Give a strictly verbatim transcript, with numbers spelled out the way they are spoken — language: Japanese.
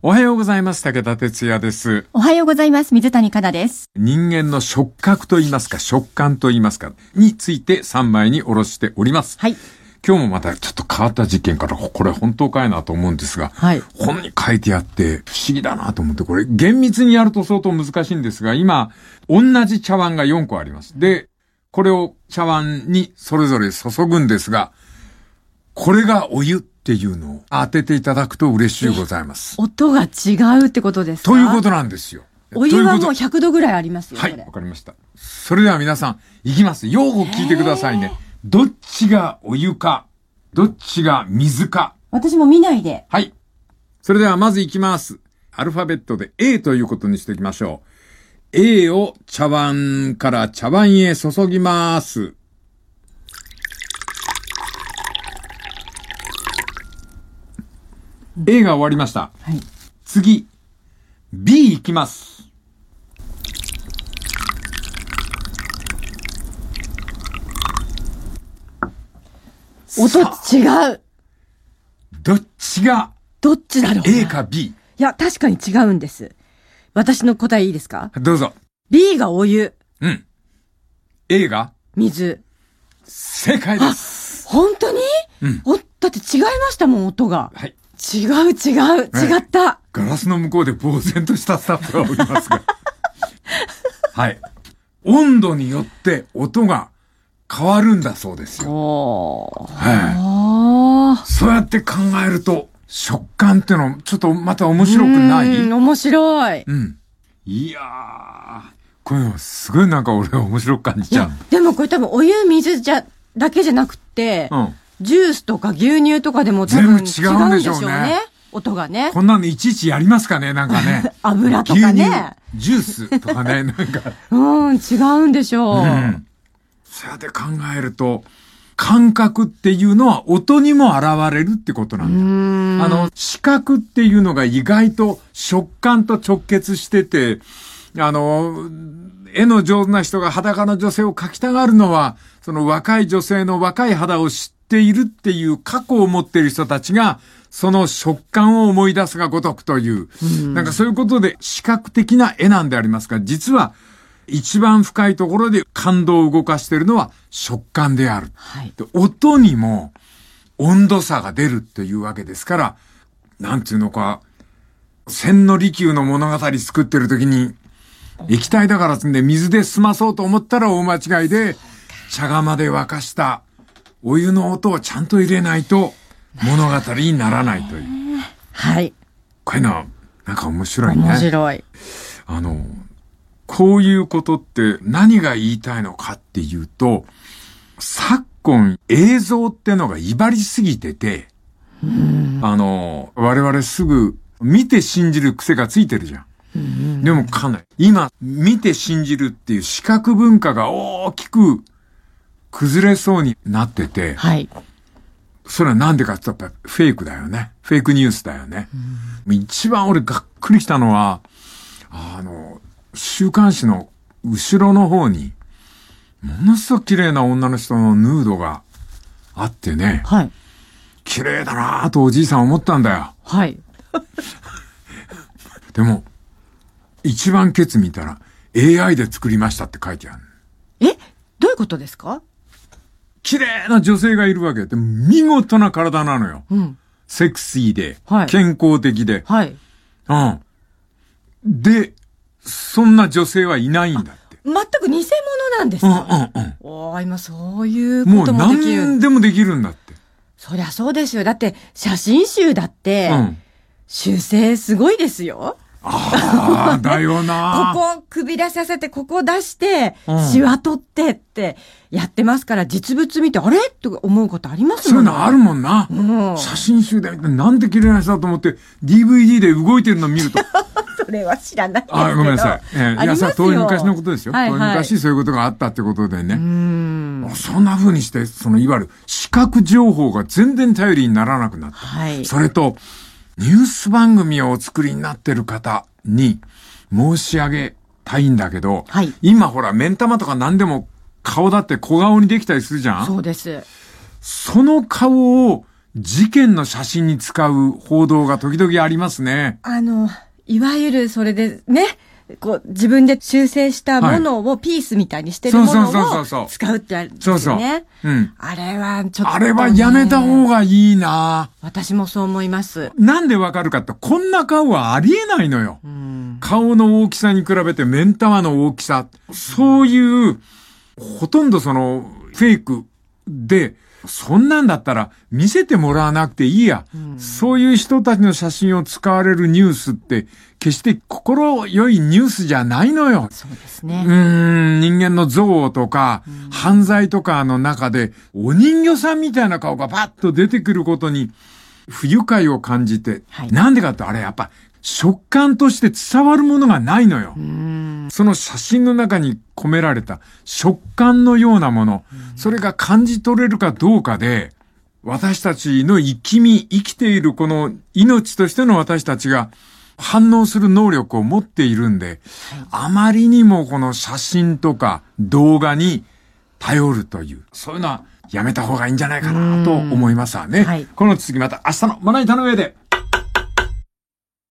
おはようございます。武田哲也です。 おはようございます。水谷香奈です。 人間の触覚と言いますか、触感と言いますか、についてさんまいにおろしております。 はい。 今日もまたちょっと変わった実験から、これ本当かいなと思うんですが、 はい。 本に書いてあって不思議だなと思って、これ厳密にやると相当難しいんですが、今、同じ茶碗がよんこあります。で、これを茶碗にそれぞれ注ぐんですが、これがお湯っていうのを当てていただくと嬉しいございます。 音が違うってことですか？ ということなんですよ。 お湯はもうひゃくどぐらいありますよ。 はい、わかりました。それでは皆さん、いきます。よく聞いてくださいね。どっちがお湯か、どっちが水か。 私も見ないで。 はい。それではまずいきます。アルファベットで A ということにしておきましょう。A を茶碗から茶碗へ注ぎます。A が終わりました。 はい。 次、B いきます。 音違う。 どっちがどっちだろう A か B？ いや、確かに違うんです。私の答えいいですか？ どうぞ。 B がお湯。 うん。A が水。 正解です。 本当に？ うん。 お、だって違いましたもん、音が。 はい。 違う違う、違った。 ガラスの向こうで呆然としたスタッフがおりますが。はい。温度によって音が変わるんだそうですよ。 おー。 はい。そうやって考えると、食感ってのちょっとまた面白くない？ うん、面白い。 うん。いやー、これすごいなんか俺は面白く感じちゃう。 でもこれ多分お湯、水じゃ、だけじゃなくて、うん。ジュースとか牛乳とかでも多分違うんでしょうね。全部違うんでしょうね。音がね。 こんなのいちいちやりますかね、なんかね。 油とかね。 牛乳、ジュースとかね、なんか。 うん、違うんでしょう。うん。 そうやって考えると、感覚っていうのは音にも現れるってことなんだ。あの、視覚っていうのが意外と食感と直結してて、あの、絵の上手な人が裸の女性を描きたがるのは、その若い女性の若い肌を知っているっていう過去を持っている人たちが、その食感を思い出すがごとくという、うん、なんかそういうことで視覚的な絵なんでありますが、実は一番深いところで感動を動かしているのは食感である。はい、で音にも温度差が出るっていうわけですから、なんていうのか、千利休の物語作ってる時に、液体だからつんで水で済まそうと思ったら大間違いで、茶釜で沸かしたお湯の音をちゃんと入れないと物語にならないという。 はい。 こういうのはなんか面白いね。 面白い。 あの、こういうことって何が言いたいのかっていうと、昨今映像ってのが威張りすぎてて、あの、我々すぐ見て信じる癖がついてるじゃん。でもかなり今見て信じるっていう視覚文化が大きく崩れそうになってて、 はい。 それはなんでかって言ったらやっぱフェイクだよね。フェイクニュースだよね。一番俺がっくりしたのは、あの、週刊誌の後ろの方に、ものすごく綺麗な女の人のヌードがあってね。 はい。 綺麗だなぁとおじいさん思ったんだよ。 はい。 でも、一番ケツ見たら エーアイ で作りましたって書いてある。 え？どういうことですか？ 綺麗な女性がいるわけで、見事な体なのよ。うん、セクシーで、はい、健康的で。 はい。 うん。で、そんな女性はいないんだって。 全く偽物なんですか？ うんうんうん。 おー、今そういうこともできる。 もう何でもできるんだって。 そりゃそうですよ。だって写真集だって、うん、修正すごいですよ。 ああ、だよな。 ここ首出させて、ここ出して、うん、シワ取ってってやってますから、実物見て、あれって思うことありますもんね。 そういうのあるもんな。うん、写真集で見て、なんで綺麗な人だと思って、ディーブイディー で動いてるの見ると。 それは知らないですけど。 あ、ごめんなさい。えー、いやさ、遠い昔のことですよ。はいはい、遠い昔そういうことがあったってことでね。うん、そんな風にして、そのいわゆる視覚情報が全然頼りにならなくなった。はい、それと、ニュース番組をお作りになってる方に申し上げたいんだけど、はい、今ほら、目ん玉とか何でも顔だって小顔にできたりするじゃん？ そうです。 その顔を事件の写真に使う報道が時々ありますね。 あの、いわゆるそれでね、こう自分で修正したものをピースみたいにしてるものを使うってあるんですよね。そうそう。うん。あれはちょっと、ね、 あれはやめた方がいいな。 私もそう思います。 なんでわかるかって、こんな顔はありえないのよ。うん、顔の大きさに比べて目ん玉の大きさ。そういう、ほとんどその、フェイクで、そんなんだったら見せてもらわなくていいや、うん。そういう人たちの写真を使われるニュースって決して心よいニュースじゃないのよ。 そうですね。 うーん、人間の憎悪とか、うん、犯罪とかの中でお人形さんみたいな顔がバッと出てくることに不愉快を感じて、はい、なんでかってあれやっぱ食感として伝わるものがないのよ。その写真の中に込められた食感のようなもの、それが感じ取れるかどうかで、私たちの生き身、生きているこの命としての私たちが反応する能力を持っているんで、あまりにもこの写真とか動画に頼るという、そういうのはやめた方がいいんじゃないかなと思いますわね。はい、この続きまた明日のまな板の上で。